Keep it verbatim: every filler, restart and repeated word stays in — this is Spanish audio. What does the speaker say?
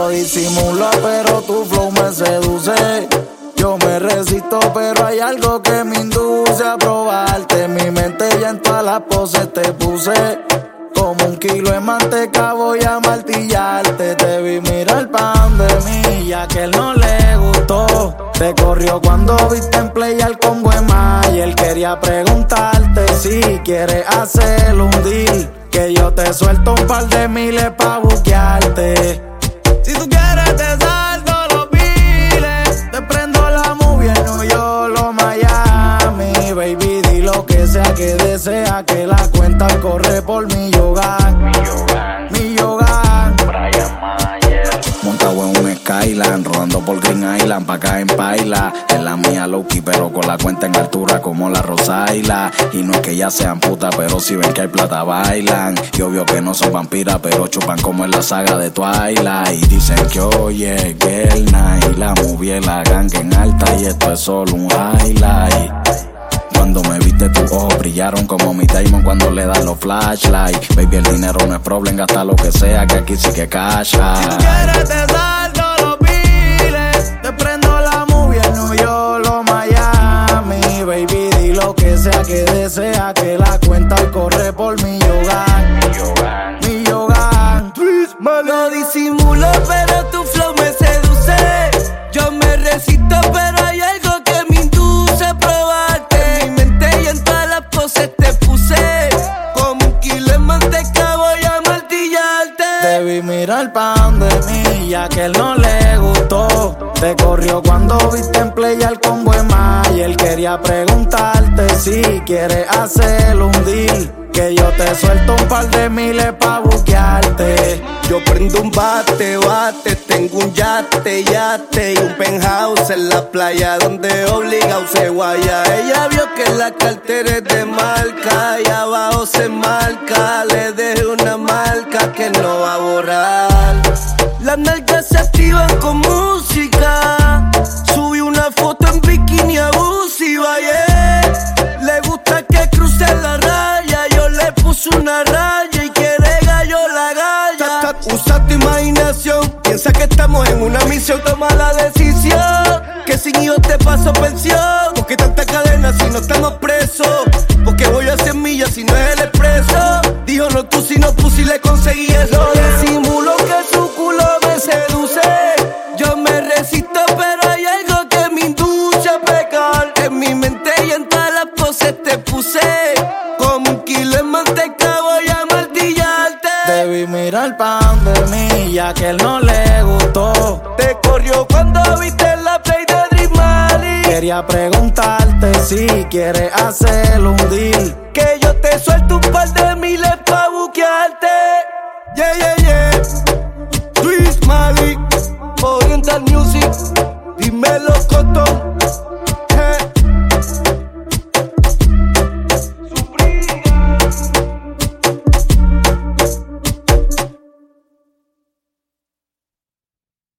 lo disimulo, pero tu flow me seduce. Yo me resisto, pero hay algo que me induce a probarte. Mi mente ya en todas las poses te puse. Como un kilo de manteca voy a martillarte. Te vi mirar pa' de mí, ya que él no le gustó. Te corrió cuando viste en play al combo de Maya. Él quería preguntarte si quieres hacer un deal, que yo te suelto un par de miles pa' buquearte. Si tú quieres te salto los biles, te prendo la movie en New York o Miami. Baby, di lo que sea que desea, que la cuenta corre por mi yoga. Mi yoga, Mi yoga. Brian Mayer. Montado en un Skyline, rodando por Green Island, pa' acá en Paila. Es la mía Loki, pero con la cuenta en altura como la Rosaila. Y no es que ellas sean putas, pero si ven que hay plata bailan. Y obvio que no son vampiras, pero chupan como en la saga de Twilight. Y dicen que oye, girl night, la movie la ganga en alta y esto es solo un highlight. Cuando me viste tus ojos brillaron como mi Diamond cuando le dan los flashlights. Baby, el dinero no es problema, gasta lo que sea, que aquí sí que cash. Si tú quieres te salto los biles, te prendo la movie en New York o Miami. Baby, di lo que sea que desea, que la cuenta corre por mi yoga. Mi yoga. Mi yoga. No disimulo, pero tu flow me seduce. Yo me resisto, pero hay algo que me induce a probarte. En mi mente y en todas las poses te puse. Como un kilo de manteca voy a martillarte. Te vi mirar pa' de mí, ya que él no le gustó. Te corrió cuando viste en play al combo de Maya. Él quería preguntarte si quieres hacer un deal, que yo te suelto un par de miles pa' buquearte. Yo prendo un bate, bate, tengo un yate, yate y un penthouse en la playa donde obligado se guaya. Ella vio que la cartera es de marca y abajo se marca. Le dejé una marca que no va a borrar. Las nalgas se activan con música. Subí una foto en bikini abusiva, yeah. Le gusta que cruce la raya. Yo le puse una raya y quiere gallo la galla. Tap, tap, usa tu imaginación. Piensa que estamos en una misión. Toma la decisión, que sin hijos te paso pensión. Porque tanta cadena si no estamos presos. Porque voy a cien millas si no es el expreso. Dijo no tú si no puse y le conseguí eso. Disimulo que su culo me seduce. Yo me resisto, pero hay algo que me induce a pecar. En mi mente y en todas las poses te puse. Como un kilo de manteca voy a martillarte. Te vi mirar pa' de mí, ya que él no le gustó. Te corrió cuando viste la play de Dream Mali. Quería preguntarte si quieres hacer un deal, Que yo te suelto un par de miles pa' buquearte. Yeah, yeah, yeah. Luis Mali, Oriental Music, dímelo.